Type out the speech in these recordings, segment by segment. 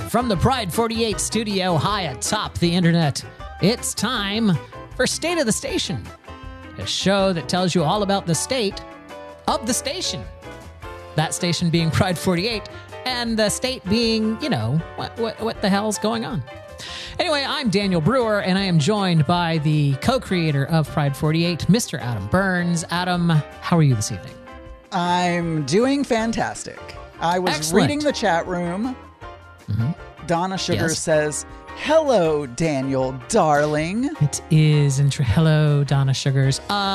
from the Pride 48 studio high atop the internet, it's time for State of the Station, a show that tells you all about the state of the station. That station being Pride 48, and the state being, what the hell's going on. Anyway, I'm Daniel Brewer, and I am joined by the co-creator of Pride 48, Mr. Adam Burns. Adam, how are you this evening? I'm doing fantastic. I was reading the chat room. Mm-hmm. Donna Sugar says, "Hello, Daniel, darling." It is. Hello, Donna Sugars.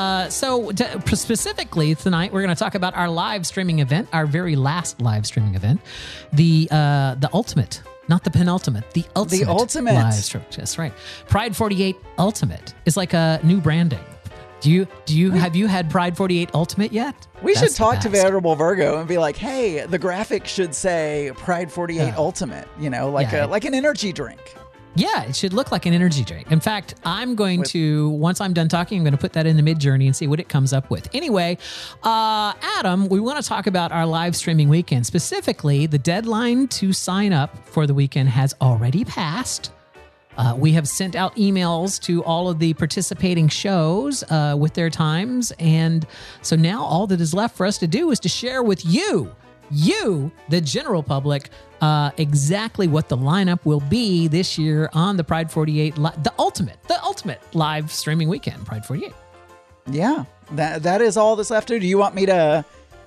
Specifically tonight, we're going to talk about our live streaming event, our very last live streaming event, the ultimate, not the penultimate, the ultimate live stream. That's right. Pride 48 Ultimate is like a new branding. Have you had Pride 48 Ultimate yet? We should talk to Veritable Virgo and be like, hey, the graphic should say Pride 48 Ultimate, like an energy drink. Yeah, it should look like an energy drink. In fact, I'm going to, once I'm done talking, I'm going to put that in the mid-journey and see what it comes up with. Anyway, Adam, we want to talk about our live streaming weekend. Specifically, the deadline to sign up for the weekend has already passed. We have sent out emails to all of the participating shows with their times. And so now all that is left for us to do is to share with you, the general public, exactly what the lineup will be this year on the Pride 48, the ultimate live streaming weekend, Pride 48. Yeah, that is all that's left to do. Do you want me to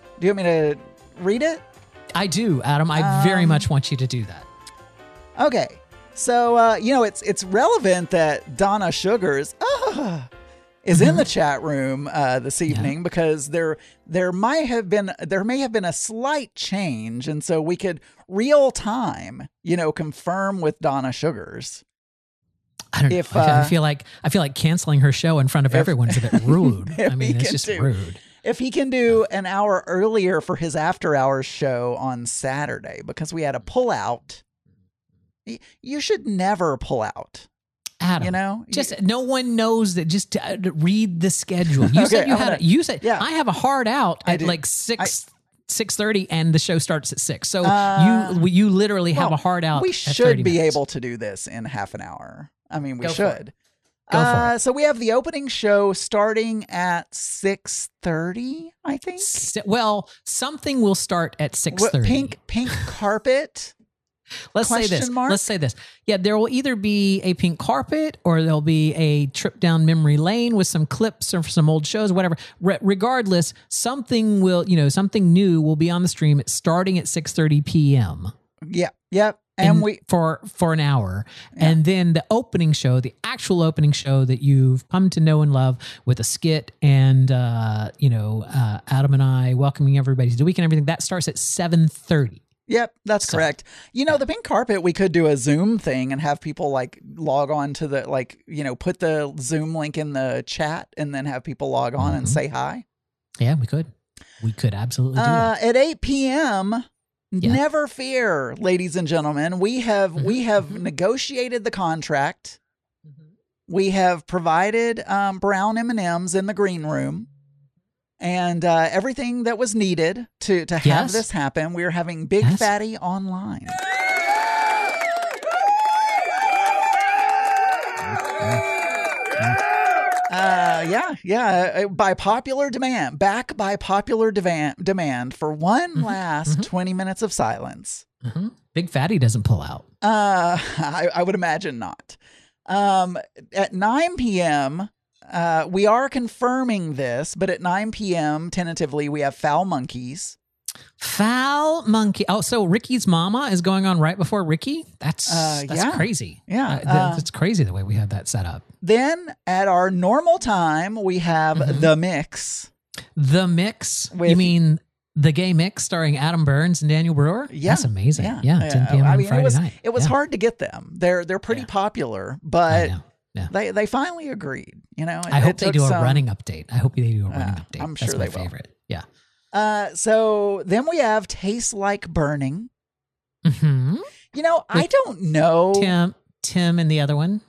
read it? I do, Adam. I very much want you to do that. Okay. So, it's relevant that Donna Sugars is in the chat room this evening because there may have been a slight change, and so we could real time, confirm with Donna Sugars. I don't know. I feel like canceling her show in front of everyone's a bit rude. I mean, it's just rude. If he can do an hour earlier for his after hours show on Saturday because we had a pullout. You should never pull out. Adam, just no one knows that. Just to read the schedule. You said you said I have a hard out at like 6:30, and the show starts at 6. So you literally have a hard out. We should be able to do this in half an hour. I mean, we should. Go for it. So we have the opening show starting at 6:30. I think. Well, something will start at 6:30. Pink carpet. Let's say this. Yeah, there will either be a pink carpet or there'll be a trip down memory lane with some clips or some old shows, whatever. Regardless, something new will be on the stream starting at 6:30 p.m. Yeah. Yep. And we for an hour. Yeah. And then the opening show, the actual opening show that you've come to know and love with a skit and Adam and I welcoming everybody to the weekend and everything, that starts at 7:30. Yep, that's correct. The pink carpet, we could do a Zoom thing and have people log on to the, put the Zoom link in the chat and then have people log on and say hi. Yeah, we could. We could absolutely do that. At 8 p.m., never fear, ladies and gentlemen. We have negotiated the contract. We have provided brown M&Ms in the green room. And everything that was needed to have this happen. We're having Big Fatty online. By popular demand. Back by popular demand for one last 20 minutes of silence. Big Fatty doesn't pull out. I would imagine not. At 9 p.m., we are confirming this, but at 9 p.m. tentatively, we have Foul Monkeys. Foul Monkey. Oh, so Ricky's mama is going on right before Ricky? That's crazy. Yeah. That's crazy the way we have that set up. Then at our normal time, we have The Mix. The Mix? You mean The Gay Mix starring Adam Burns and Daniel Brewer? Yeah. That's amazing. Yeah. 10 p.m. on Friday night. It was hard to get them. They're pretty popular, but... Yeah. They finally agreed, I hope they do a running update. I'm sure That's my they favorite. Yeah. So then we have Taste Like Burning. Mm-hmm. I don't know. Tim and the other one.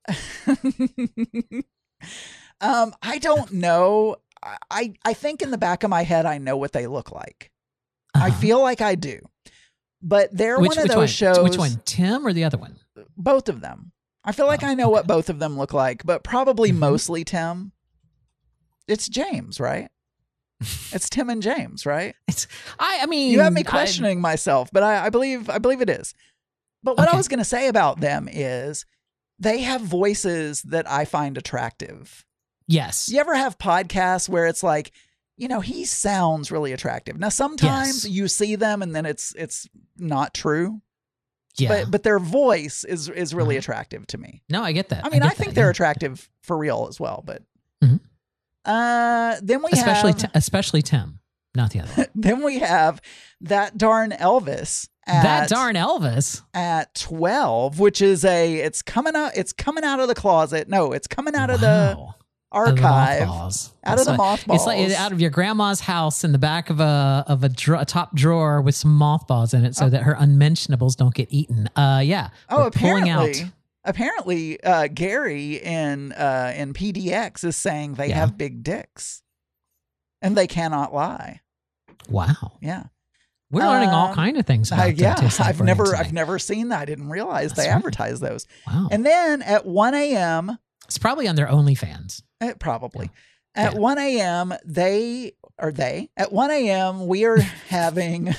I don't know. I think in the back of my head, I know what they look like. I feel like I do. But they're one of those shows. Which one, Tim or the other one? Both of them. I feel like I know what both of them look like, but probably mostly Tim. It's James, right? It's Tim and James, right? I mean, you have me questioning myself, but I believe it is. But what I was going to say about them is they have voices that I find attractive. Yes. You ever have podcasts where it's like, he sounds really attractive. Now, sometimes you see them and then it's not true. Yeah. But their voice is really attractive to me. No, I get that. I mean, I think they're attractive for real as well, but then we especially Tim, not the other one. Then we have That Darn Elvis. That Darn Elvis at 12, which is it's coming out of the closet. No, it's coming out of the archive. Out of the mothballs. It's like out of your grandma's house in the back of a top drawer with some mothballs in it so that her unmentionables don't get eaten. Yeah. Oh, apparently Gary in PDX is saying they have big dicks and they cannot lie. Wow. Yeah. We're learning all kind of things about I've never seen that. I didn't realize they advertise those. Wow. And then at 1 a.m. It's probably on their OnlyFans. Probably. Yeah. At 1 a.m. At 1 a.m. we are having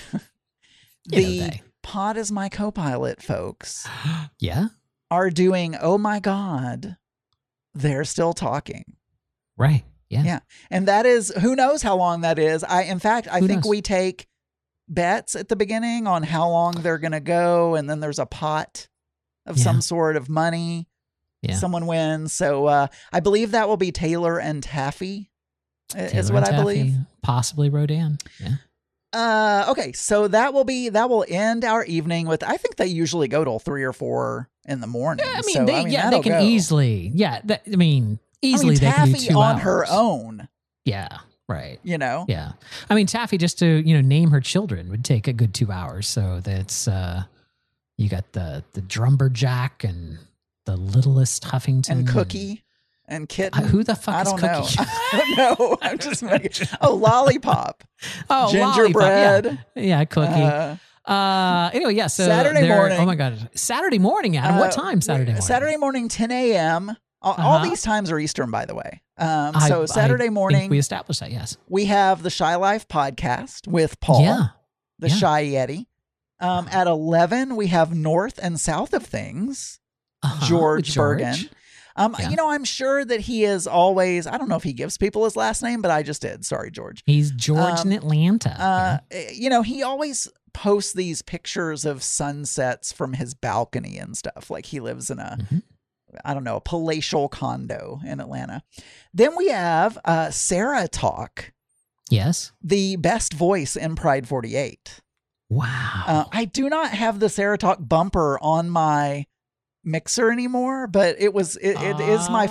the Pod is My Copilot folks. Yeah. Are doing, oh my God, they're still talking. Right. Yeah. Yeah. And that is, who knows how long that is. I think we take bets at the beginning on how long they're going to go. And then there's a pot of some sort of money. Yeah. Someone wins. So I believe that will be Taylor and Taffy is what I believe. Possibly Rodan. Yeah. Okay, so that will end our evening with. I think they usually go till 3 or 4 in the morning. Yeah, they can easily. Yeah, easily they Taffy can do 2 on hours. her own. Yeah, right. Yeah. I mean, Taffy just to name her children would take a good 2 hours. So that's you got the Drumberjack and the littlest Huffington and Cookie. And Kitten. Who the fuck is Cookie? I don't know. I'm just making. Oh, Lollipop. Oh, Gingerbread. Lollipop. Yeah, Cookie. Anyway, yeah. So Saturday morning. Oh my God, Saturday morning, Adam. What time Saturday morning? Saturday morning, 10 a.m. All these times are Eastern, by the way. So Saturday morning, think we established that. Yes. We have the Shy Life podcast with Paul, the Shy Yeti. At 11, we have North and South of Things, George Bergen. I'm sure that he is always, I don't know if he gives people his last name, but I just did. Sorry, George. He's George in Atlanta. He always posts these pictures of sunsets from his balcony and stuff. Like he lives in a palatial condo in Atlanta. Then we have Sarah Talk. Yes. The best voice in Pride 48. Wow. I do not have the Sarah Talk bumper on my mixer anymore, but it is my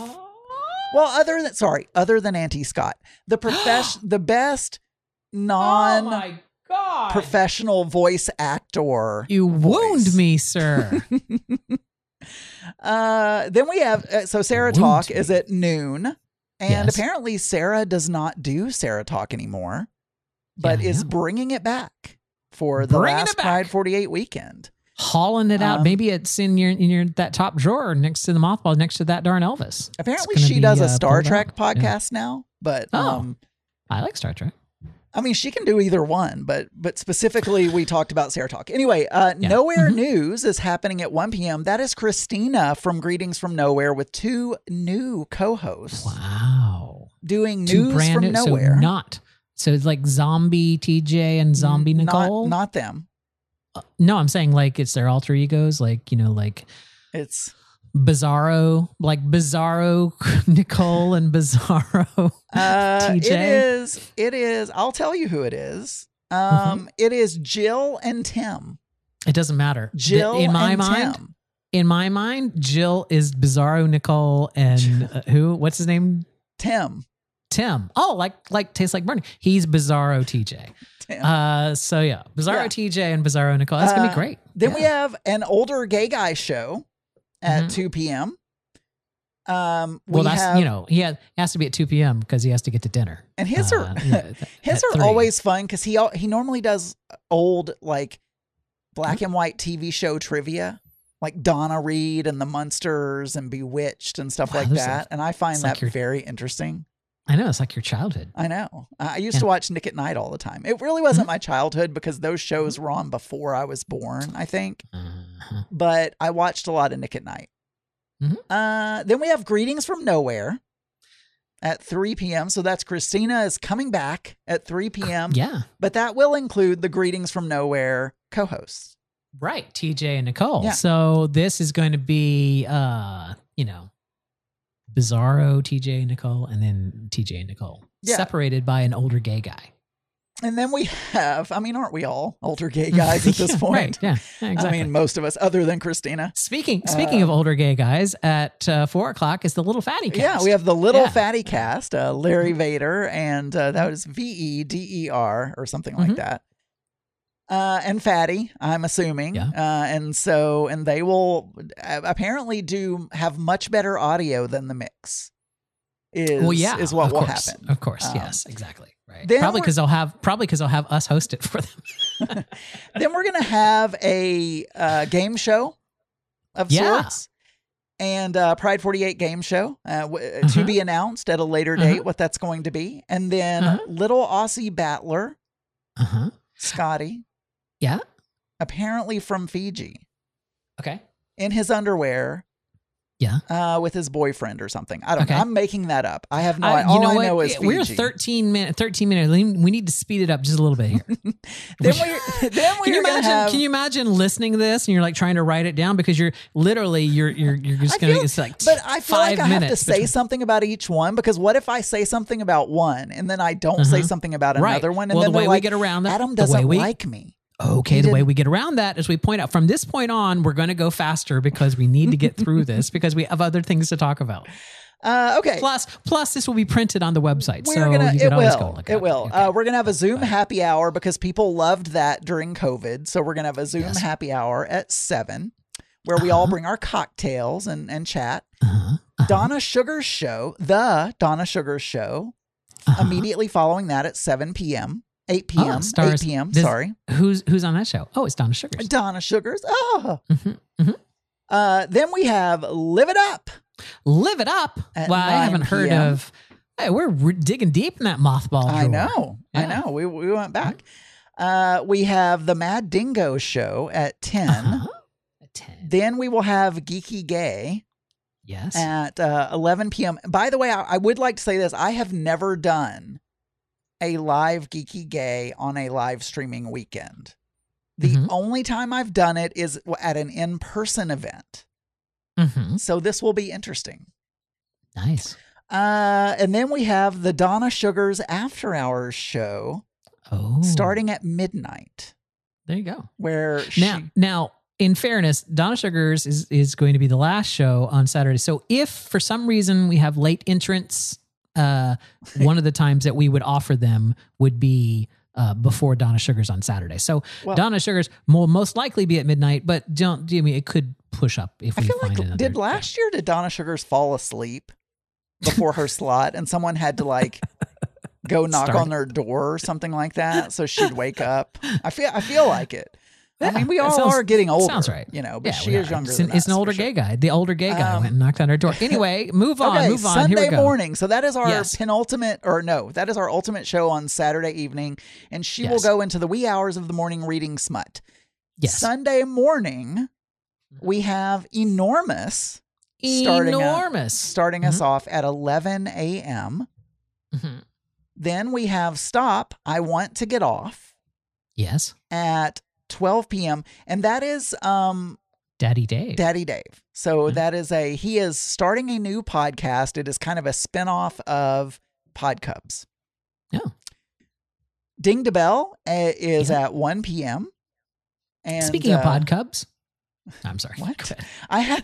other than Auntie Scott, the best professional voice actor. You wound me, sir. Then we have Sarah Talk is at noon, and apparently Sarah does not do Sarah Talk anymore, but is bringing it back for the last Pride 48 weekend. Hauling it out. Maybe it's in your that top drawer next to the mothball, next to That Darn Elvis. Apparently she does a Star Trek podcast now, but I like Star Trek. I mean, she can do either one, but specifically we talked about Sarah Talk. Anyway, Nowhere News is happening at 1 p.m. That is Christina from Greetings from Nowhere with 2 new co-hosts. Wow. Doing news from nowhere. So it's like Zombie TJ and Zombie Nicole? Not them. No, I'm saying like it's their alter egos, it's Bizarro, like Bizarro Nicole and Bizarro TJ. It is. I'll tell you who it is. It is Jill and Tim. It doesn't matter. Jill in my and mind. Tim. In my mind, Jill is Bizarro Nicole and who? What's his name? Tim. Oh, like tastes like burning. He's Bizarro TJ. Bizarro TJ and Bizarro Nicole. That's gonna be great. Then we have an older gay guy show at 2 p.m. He has to be at 2 p.m. because he has to get to dinner. And his are always fun because he normally does old black and white TV show trivia, like Donna Reed and the Munsters and Bewitched and stuff like that. And I find that very interesting. I know. It's like your childhood. I know. I used to watch Nick at Night all the time. It really wasn't my childhood because those shows were on before I was born, I think. But I watched a lot of Nick at Night. Then we have Greetings from Nowhere at 3 p.m. So that's Christina is coming back at 3 p.m. Yeah. But that will include the Greetings from Nowhere co-hosts. Right. TJ and Nicole. Yeah. So this is going to be, Bizarro, TJ and Nicole, and then TJ and Nicole. Yeah. Separated by an older gay guy. And then we have, aren't we all older gay guys at this point? Right, yeah, exactly. Most of us, other than Christina. Speaking of older gay guys, at 4 o'clock is the Little Fatty Cast. Yeah, we have the Little Fatty Cast, Larry Vader, and that was VEDER or something like that. And Fatty, I'm assuming. Yeah. And they will apparently have much better audio than the mix. Is what will happen. Of course, yes, exactly. Right. Then Probably because they'll have us host it for them. Then we're gonna have a game show of sorts, and Pride 48 game show to be announced at a later date what that's going to be, and then Little Aussie Battler, Scotty, apparently from Fiji, in his underwear. Yeah. With his boyfriend or something. I don't know. I'm making that up. I have no idea. All I know is Fiji. We're 13 minutes. We need to speed it up just a little bit here. Can you imagine listening to this and you're like trying to write it down because you're just going to, it's like, but I feel like I have to say something about each one because what if I say something about one and then I don't say something about another one? And then the way we get around that, Adam doesn't like me. Okay, the way we get around that is we point out from this point on, we're going to go faster because we need to get through this because we have other things to talk about. Okay. Plus, this will be printed on the website. It will. Okay. We're going to have a Zoom happy hour because people loved that during COVID. So we're going to have a Zoom happy hour at 7 where we all bring our cocktails and chat. Donna Sugar's show, the Donna Sugar's show, immediately following that at 7 p.m. 8 p.m. 8 p.m. Sorry. Who's on that show? Oh, it's Donna Sugars. Donna Sugars. Oh. Then we have Live It Up. Live It Up. Well, I haven't heard of. Hey, we're digging deep in that mothball drawer. I know. Yeah. I know. We went back. We have the Mad Dingo show at 10. At 10. Then we will have Geeky Gay. Yes. At 11 p.m. By the way, I would like to say this. I have never done a live Geeky Gay on a live streaming weekend. The only time I've done it is at an in-person event. So this will be interesting. Nice. And then we have the Donna Sugars After Hours show starting at midnight. There you go. Where now, in fairness, Donna Sugars is going to be the last show on Saturday. So if for some reason we have late entrants, one of the times that we would offer them would be before Donna Sugars on Saturday. So Donna Sugars will most likely be at midnight, but it could push up if we find another. Did last year did Donna Sugars fall asleep before her slot and someone had to go knock on their door or something like that so she'd wake up? I feel like it. Yeah, we all are getting older. Sounds right. But she is younger than us. It's an older gay guy. The older gay guy went and knocked on her door. Anyway, move on. Sunday morning. So that is our that is our ultimate show on Saturday evening. And she will go into the wee hours of the morning reading smut. Yes. Sunday morning, we have Enormous. Starting us off at 11 a.m. Then we have Stop, I Want to Get Off. Yes. At 12 p.m. And that is Daddy Dave. So that is he is starting a new podcast. It is kind of a spinoff of Pod Cubs. Oh. Ding the Bell is at 1 p.m. And speaking of Pod Cubs, I'm sorry. What? I had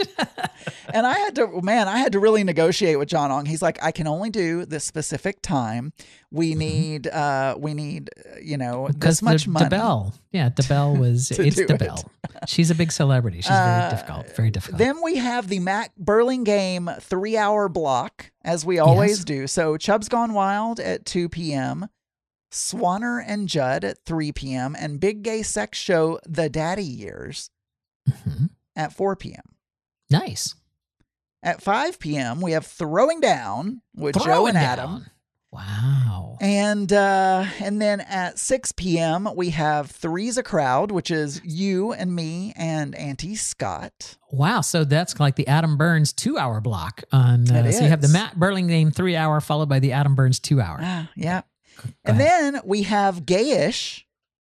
to really negotiate with John Ong. He's like, I can only do this specific time. We need this much money. DeBelle. Yeah, DeBelle was, it's DeBelle. She's a big celebrity. She's very difficult. Then we have the Mac Burlingame 3-hour block, as we always do. So Chubb's Gone Wild at 2 p.m. Swanner and Judd at 3 p.m. and Big Gay Sex Show The Daddy Years at 4 p.m. Nice. At 5 p.m., we have Throwing Down with Joe and Adam. Wow. And then at 6 p.m., we have Three's a Crowd, which is you and me and Auntie Scott. Wow. So that's like the Adam Burns 2-hour block. So you have the Matt Burlingame 3-hour followed by the Adam Burns 2-hour. Yeah. And then we have Gayish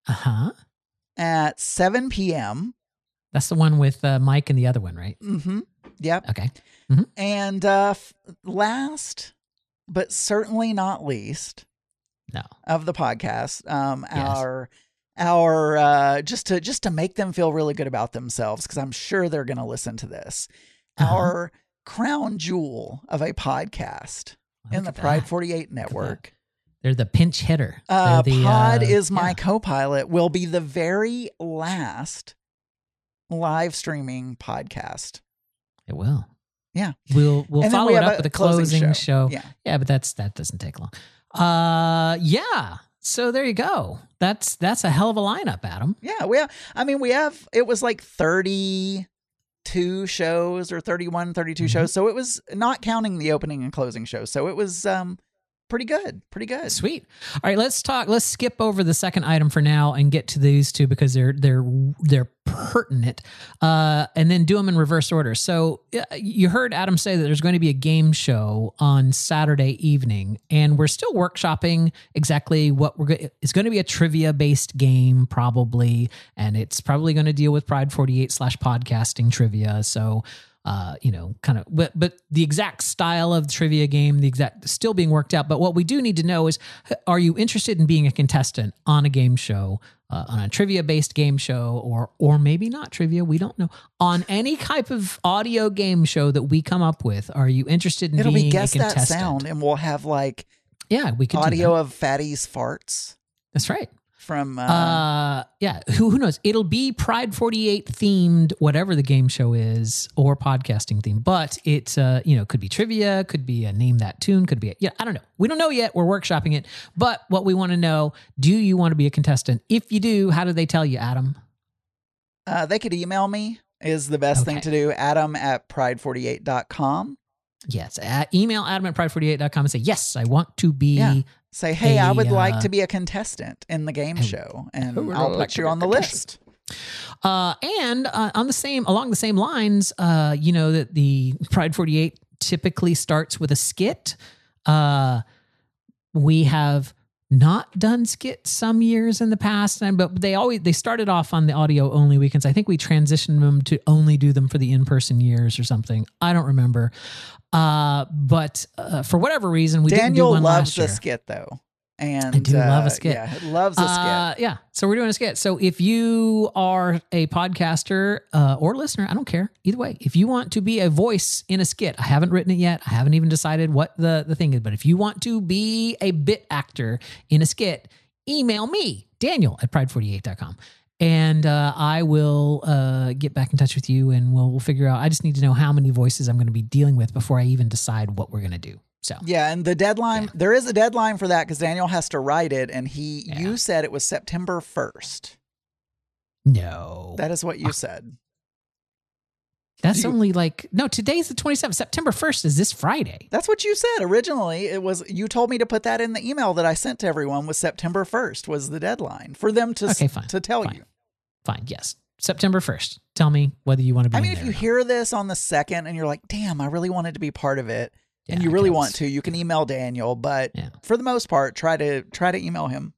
at 7 p.m. That's the one with Mike and the other one, right? Mm-hmm. Yep. Okay. Mm-hmm. And last, but certainly not least, of the podcast, our just to make them feel really good about themselves, because I'm sure they're going to listen to this. Our crown jewel of a podcast in the Pride 48 network. They're the pinch hitter. Pod is my co-pilot. Will be the very last live streaming podcast. It will. Yeah. We'll follow it up with a closing show. Yeah, but that doesn't take long. Yeah. So there you go. That's a hell of a lineup, Adam. Yeah, we have it was like 32 shows or 31, 32 shows. So it was not counting the opening and closing shows. So it was pretty good. Sweet. All right, let's skip over the second item for now and get to these two because they're pertinent, and then do them in reverse order. So you heard Adam say that there's going to be a game show on Saturday evening, and we're still workshopping exactly what it's going to be a trivia based game probably, and it's probably going to deal with Pride 48 /podcasting trivia. So kind of, but the exact style of the trivia game, still being worked out. But what we do need to know is, are you interested in being a contestant on a game show, on a trivia based game show, or maybe not trivia? We don't know. On any type of audio game show that we come up with, are you interested in being a contestant? It'll be Guess That Sound, and we'll have we could audio of Fatty's farts. That's right. From who knows? It'll be Pride 48 themed, whatever the game show is, or podcasting themed. But it's could be trivia, could be a name that tune, could be I don't know. We don't know yet. We're workshopping it. But what we want to know: do you want to be a contestant? If you do, how do they tell you, Adam? They could email me. Is the best thing to do. Adam@pride48.com. Yes, email Adam@pride48.com and say yes, I want to be. Yeah. Say, hey, I would like to be a contestant in the game show, and I'll put you on the list. And along the same lines, that the Pride 48 typically starts with a skit. We have not done skits some years in the past, but they started off on the audio only weekends. I think we transitioned them to only do them for the in-person years or something. I don't remember. But for whatever reason, we didn't do one last year. Daniel loves the skit though. And I do love a skit. Yeah, loves a skit. Yeah. So we're doing a skit. So if you are a podcaster or listener, I don't care. Either way, if you want to be a voice in a skit, I haven't written it yet. I haven't even decided what the thing is. But if you want to be a bit actor in a skit, email me, Daniel@pride48.com. And I will get back in touch with you, and we'll figure out. I just need to know how many voices I'm going to be dealing with before I even decide what we're going to do. So yeah, and the deadline, there is a deadline for that because Daniel has to write it, and you said it was September 1st. No. That is what you said. That's today's the 27th. September 1st is this Friday. That's what you said originally. You told me to put that in the email that I sent to everyone. Was September 1st was the deadline for them to tell you. Fine. Yes. September 1st. Tell me whether you want to be. I mean, if you hear this on the 2nd and you're like, damn, I really wanted to be part of it. And you really want to, you can email Daniel, but for the most part, try to email him.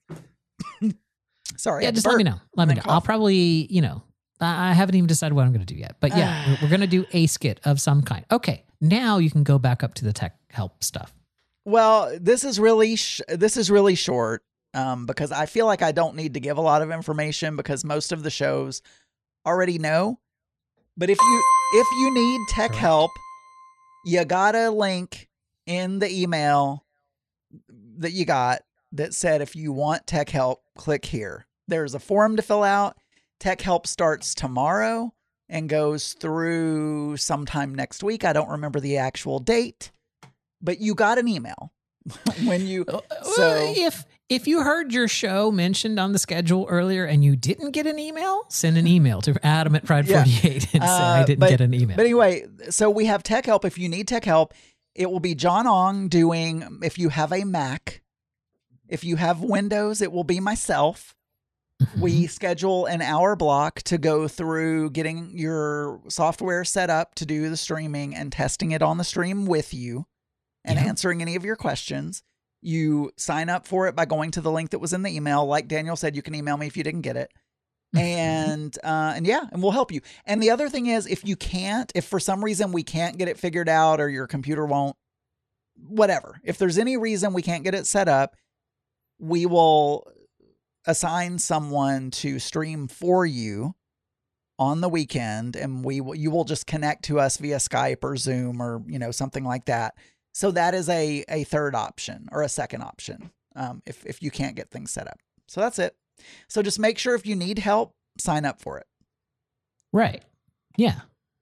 Sorry. Yeah, just let me know. I'll probably, I haven't even decided what I'm going to do yet, but we're going to do a skit of some kind. Okay. Now you can go back up to the tech help stuff. Well, this is really short because I feel like I don't need to give a lot of information because most of the shows already know. But if you need tech help, you got a link in the email that you got that said, if you want tech help, click here. There's a form to fill out. Tech help starts tomorrow and goes through sometime next week. I don't remember the actual date, but you got an email when you. If you heard your show mentioned on the schedule earlier and you didn't get an email, send an email to Adam at Pride 48 and say, I didn't get an email. But anyway, so we have tech help. If you need tech help, it will be John Ong doing, if you have a Mac. If you have Windows, it will be myself. Mm-hmm. We schedule an hour block to go through getting your software set up to do the streaming and testing it on the stream with you and answering any of your questions. You sign up for it by going to the link that was in the email. Like Daniel said, you can email me if you didn't get it. And we'll help you. And the other thing is, if for some reason we can't get it figured out or your computer won't, whatever, if there's any reason we can't get it set up, we will assign someone to stream for you on the weekend. And you will just connect to us via Skype or Zoom or, something like that. So that is a third option or a second option if you can't get things set up. So that's it. So just make sure if you need help, sign up for it. Right. Yeah.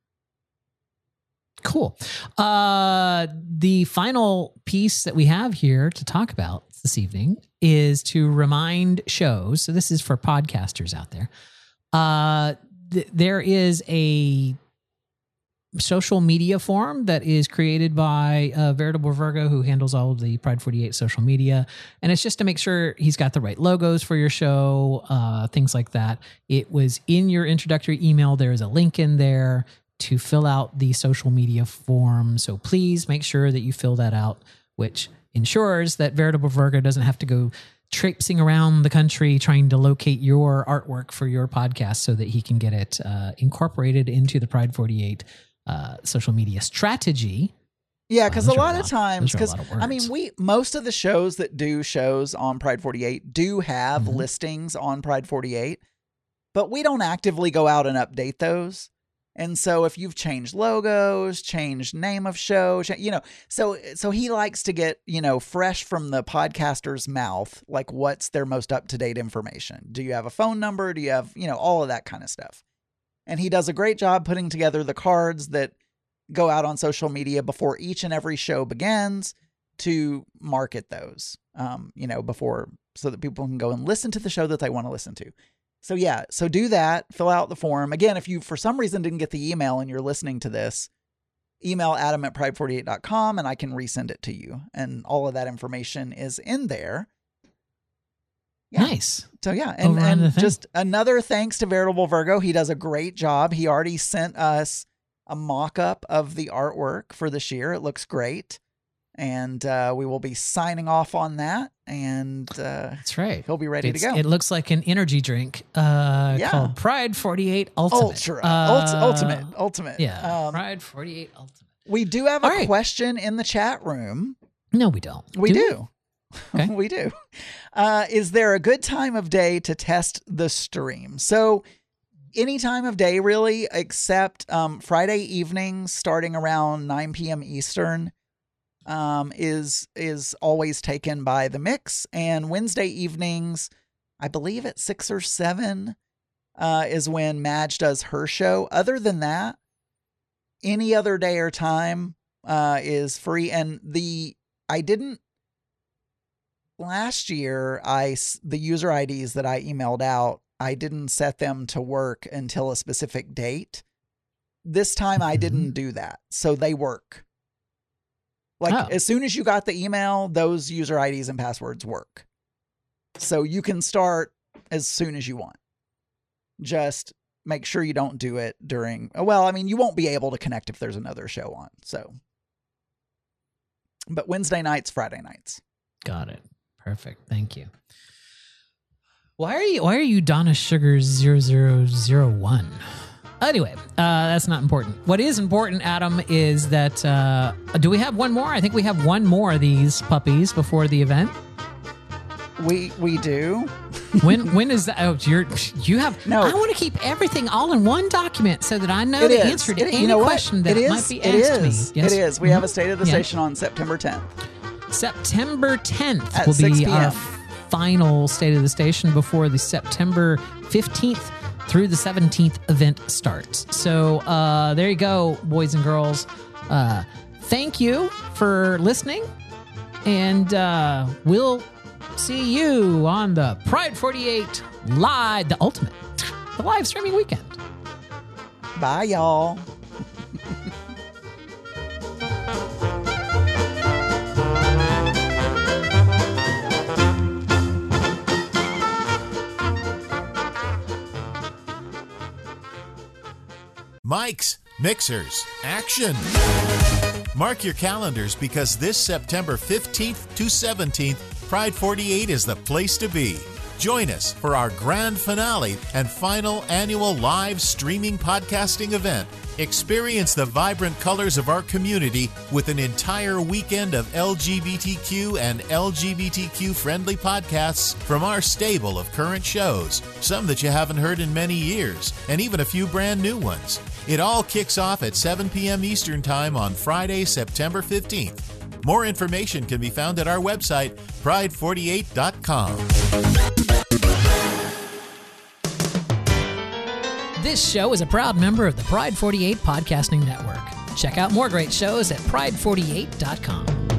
Cool. The final piece that we have here to talk about this evening is to remind shows. So this is for podcasters out there. There is a social media forum that is created by Veritable Virgo, who handles all of the Pride 48 social media. And it's just to make sure he's got the right logos for your show, things like that. It was in your introductory email. There is a link in there to fill out the social media form. So please make sure that you fill that out, which ensures that Veritable Virgo doesn't have to go traipsing around the country trying to locate your artwork for your podcast so that he can get it incorporated into the Pride 48 social media strategy. Yeah, because a lot of times, most of the shows that do shows on Pride 48 do have listings on Pride 48, but we don't actively go out and update those. And so if you've changed logos, changed name of show, so he likes to get, fresh from the podcaster's mouth, like what's their most up-to-date information. Do you have a phone number? Do you have, all of that kind of stuff. And he does a great job putting together the cards that go out on social media before each and every show begins to market those, before, so that people can go and listen to the show that they want to listen to. So do that, fill out the form. Again, if you for some reason didn't get the email and you're listening to this, email Adam at pride48.com and I can resend it to you. And all of that information is in there. Yeah. Nice. So and just another thanks to Veritable Virgo. He does a great job. He already sent us a mock-up of the artwork for this year. It looks great. And we will be signing off on that. And that's right. He'll be ready to go. It looks like an energy drink called Pride 48 Ultimate. Ultimate. Yeah. Pride 48 Ultimate. We do have a question in the chat room. No, we don't. We do. Okay. We do. Is there a good time of day to test the stream? So any time of day, really, except Friday evenings starting around 9 p.m. Eastern. Is always taken by the mix, and Wednesday evenings, I believe at 6 or 7, is when Madge does her show. Other than that, any other day or time, is free. And last year, the user IDs that I emailed out, I didn't set them to work until a specific date. This time I didn't do that. So they work. As soon as you got the email, those user IDs and passwords work. So you can start as soon as you want. Just make sure you don't do it during, you won't be able to connect if there's another show on. So, but Wednesday nights, Friday nights. Got it. Perfect. Thank you. Why are you Donna Sugar 0001? Anyway, that's not important. What is important, Adam, is that, do we have one more? I think we have one more of these puppies before the event. We do. When is that? Oh, you have. No. I want to keep everything all in one document so that I know the answer to any question that might be asked me. Yes? It is. We have a State of the Station on September 10th. September 10th at will 6 be p.m. our final State of the Station before the September 15th through the 17th event starts. So there you go, boys and girls. Thank you for listening. And we'll see you on the Pride 48 live, the live streaming weekend. Bye, y'all. Mics, mixers, action. Mark your calendars because this September 15th to 17th, Pride 48 is the place to be. Join us for our grand finale and final annual live streaming podcasting event. Experience the vibrant colors of our community with an entire weekend of LGBTQ and LGBTQ-friendly podcasts from our stable of current shows, some that you haven't heard in many years, and even a few brand new ones. It all kicks off at 7 p.m. Eastern Time on Friday, September 15th. More information can be found at our website, pride48.com. This show is a proud member of the Pride 48 Podcasting Network. Check out more great shows at pride48.com.